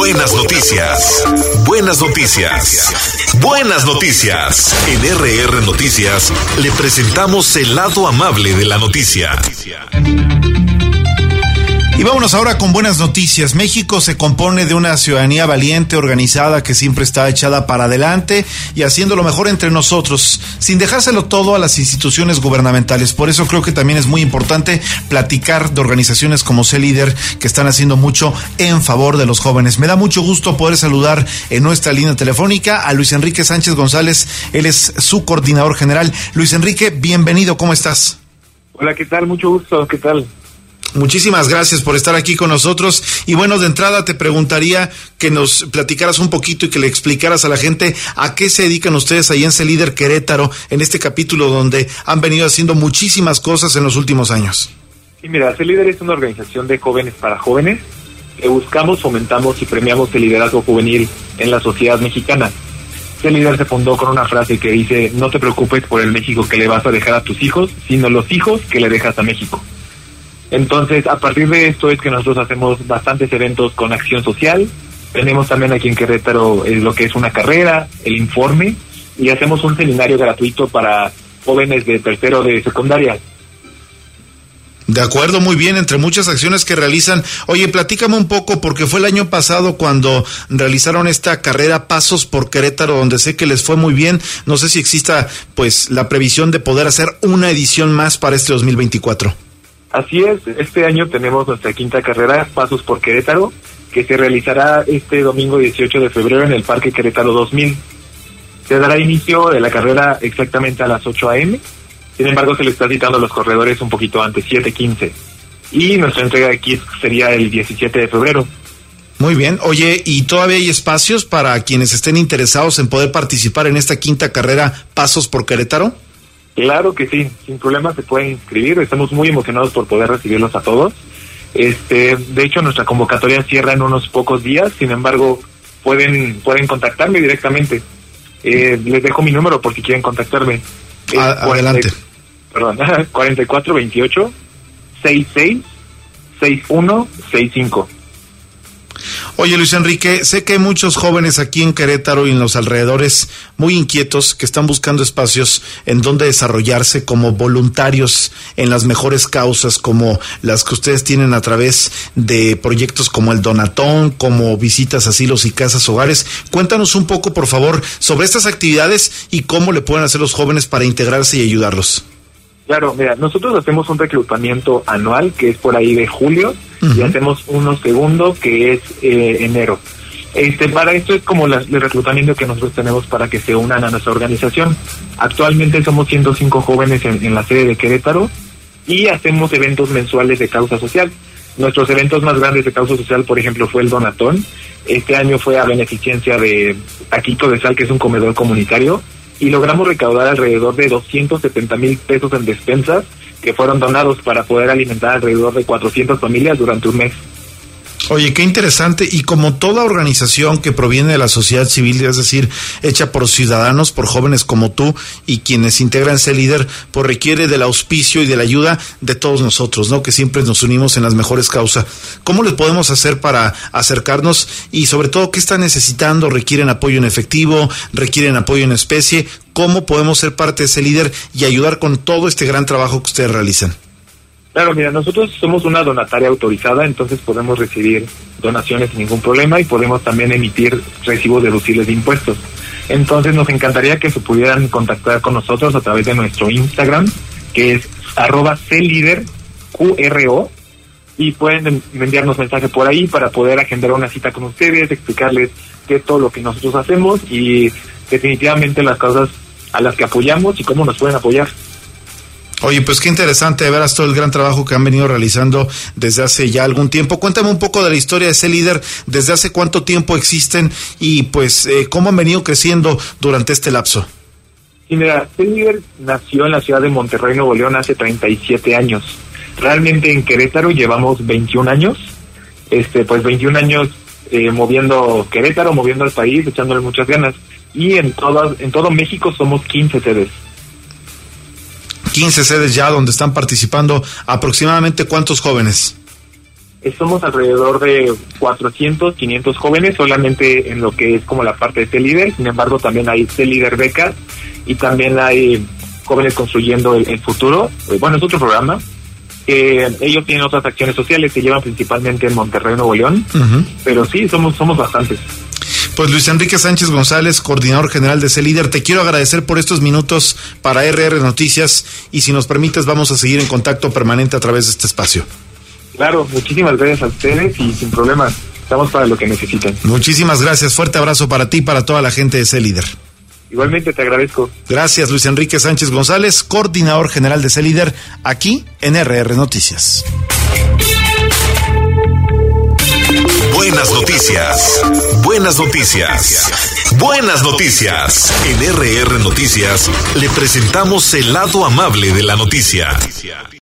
Buenas noticias. Buenas noticias. Buenas noticias. En RR Noticias le presentamos el lado amable de la noticia. Y vámonos ahora con buenas noticias. México se compone de una ciudadanía valiente, organizada, que siempre está echada para adelante y haciendo lo mejor entre nosotros, sin dejárselo todo a las instituciones gubernamentales. Por eso creo que también es muy importante platicar de organizaciones como Sé Líder, que están haciendo mucho en favor de los jóvenes. Me da mucho gusto poder saludar en nuestra línea telefónica a Luis Enrique Sánchez González. Él es su coordinador general. Luis Enrique, bienvenido. ¿Cómo estás? Hola, ¿qué tal? Mucho gusto. ¿Qué tal? Muchísimas gracias por estar aquí con nosotros. Y bueno, de entrada te preguntaría que nos platicaras un poquito y que le explicaras a la gente a qué se dedican ustedes ahí en Sé Líder Querétaro, en este capítulo donde han venido haciendo muchísimas cosas en los últimos años. Sí, mira, Sé Líder es una organización de jóvenes para jóvenes que buscamos, fomentamos y premiamos el liderazgo juvenil en la sociedad mexicana. Sé Líder se fundó con una frase que dice: no te preocupes por el México que le vas a dejar a tus hijos, sino los hijos que le dejas a México. Entonces, a partir de esto es que nosotros hacemos bastantes eventos con acción social. Tenemos también aquí en Querétaro lo que es una carrera, el informe, y hacemos un seminario gratuito para jóvenes de tercero de secundaria. De acuerdo, muy bien, entre muchas acciones que realizan. Oye, platícame un poco, porque fue el año pasado cuando realizaron esta carrera Pasos por Querétaro, donde sé que les fue muy bien. No sé si exista, pues, la previsión de poder hacer una edición más para este 2024. Así es, este año tenemos nuestra quinta carrera, Pasos por Querétaro, que se realizará este domingo 18 de febrero en el Parque Querétaro 2000. Se dará inicio de la carrera exactamente a las 8 a.m., sin embargo se le está citando a los corredores un poquito antes, 7:15. Y nuestra entrega de kits sería el 17 de febrero. Muy bien. Oye, ¿y todavía hay espacios para quienes estén interesados en poder participar en esta quinta carrera Pasos por Querétaro? Claro que sí, sin problema se pueden inscribir. Estamos muy emocionados por poder recibirlos a todos. De hecho, nuestra convocatoria cierra en unos pocos días. Sin embargo, pueden contactarme directamente. Les dejo mi número por si quieren contactarme. Adelante. 4428 66 6165. Oye, Luis Enrique, sé que hay muchos jóvenes aquí en Querétaro y en los alrededores muy inquietos que están buscando espacios en donde desarrollarse como voluntarios en las mejores causas, como las que ustedes tienen a través de proyectos como el Donatón, como visitas a asilos y casas hogares. Cuéntanos un poco, por favor, sobre estas actividades y cómo le pueden hacer los jóvenes para integrarse y ayudarlos. Claro, mira, nosotros hacemos un reclutamiento anual que es por ahí de julio, y hacemos uno segundo que es enero. Para esto es como el reclutamiento que nosotros tenemos para que se unan a nuestra organización. Actualmente somos 105 jóvenes en la sede de Querétaro y hacemos eventos mensuales de causa social. Nuestros eventos más grandes de causa social, por ejemplo, fue el Donatón. Este año fue a beneficencia de Taquito de Sal, que es un comedor comunitario, y logramos recaudar alrededor de 270,000 pesos en despensas que fueron donados para poder alimentar alrededor de 400 familias durante un mes. Oye, qué interesante. Y como toda organización que proviene de la sociedad civil, es decir, hecha por ciudadanos, por jóvenes como tú y quienes integran Sé Líder, pues requiere del auspicio y de la ayuda de todos nosotros, ¿no? Que siempre nos unimos en las mejores causas. ¿Cómo les podemos hacer para acercarnos? Y sobre todo, ¿qué están necesitando? ¿Requieren apoyo en efectivo? ¿Requieren apoyo en especie? ¿Cómo podemos ser parte de Sé Líder y ayudar con todo este gran trabajo que ustedes realizan? Claro, mira, nosotros somos una donataria autorizada, entonces podemos recibir donaciones sin ningún problema y podemos también emitir recibos deducibles de impuestos. Entonces nos encantaría que se pudieran contactar con nosotros a través de nuestro Instagram, que es @CeliderQRO, y pueden enviarnos mensaje por ahí para poder agendar una cita con ustedes, explicarles qué es todo lo que nosotros hacemos y definitivamente las causas a las que apoyamos y cómo nos pueden apoyar. Oye, pues qué interesante de veras todo el gran trabajo que han venido realizando desde hace ya algún tiempo. Cuéntame un poco de la historia de Sé Líder, desde hace cuánto tiempo existen y pues cómo han venido creciendo durante este lapso. Sí, mira, Sé Líder nació en la ciudad de Monterrey, Nuevo León, hace 37 años. Realmente en Querétaro llevamos 21 años, pues 21 años moviendo Querétaro, moviendo al país, echándole muchas ganas. Y en todo México somos 15 sedes. 15 sedes ya donde están participando aproximadamente ¿cuántos jóvenes? Somos alrededor de 400, 500 jóvenes solamente en lo que es como la parte de C-Líder. Sin embargo, también hay C-Líder becas y también hay jóvenes construyendo el futuro. Bueno, es otro programa. Ellos tienen otras acciones sociales, se llevan principalmente en Monterrey, Nuevo León. Pero sí, somos bastantes. Pues Luis Enrique Sánchez González, coordinador general de C-Líder, te quiero agradecer por estos minutos para RR Noticias y si nos permites vamos a seguir en contacto permanente a través de este espacio. Claro, muchísimas gracias a ustedes y sin problemas, estamos para lo que necesiten. Muchísimas gracias, fuerte abrazo para ti y para toda la gente de C-Líder. Igualmente te agradezco. Gracias, Luis Enrique Sánchez González, coordinador general de C-Líder, aquí en RR Noticias. Buenas noticias, buenas noticias, buenas noticias. En RR Noticias le presentamos el lado amable de la noticia.